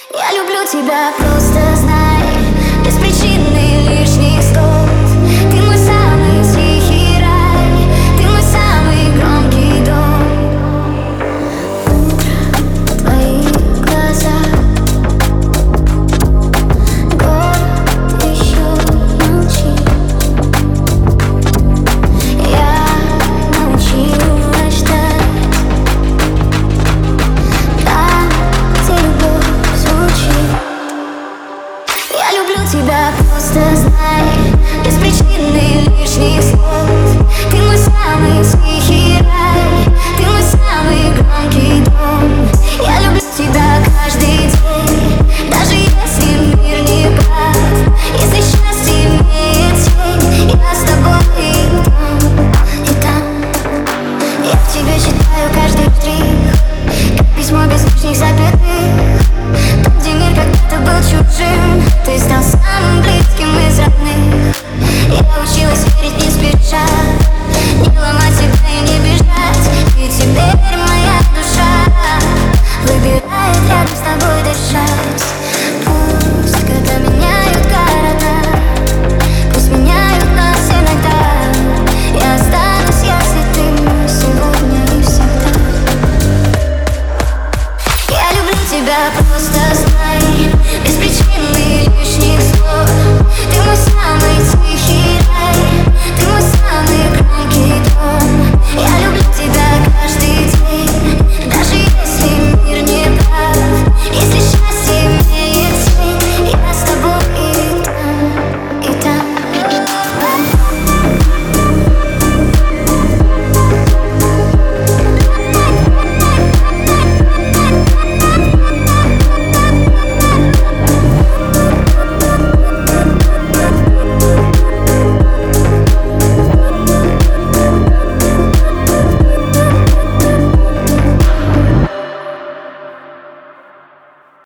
Я люблю тебя, просто знай, без причины лишних слов. Ты мой самый тихий рай, ты мой самый громкий дом. Утро, твои глаза, город еще молчит. Я научилась ждать там, где любовь звучит. Я люблю тебя, просто знай, без причины лишних слов. Ты мой самый тихий рай, ты мой самый громкий дом. Я люблю тебя каждый день, даже если мир не прав. Если счастье имеет тень, я с тобой и там. Я в тебе читаю каждый штрих, как письмо без лишних запятых. Там, где мир когда-то был чужим, ты стал самым близким из родных. Я училась верить не спеша, не ломать себя и не бежать. И теперь моя душа выбирает рядом с тобой дышать. Пусть когда меняют города, пусть меняют нас иногда, я останусь, если ты мой сегодня и всегда. Я люблю тебя, просто знай, без причины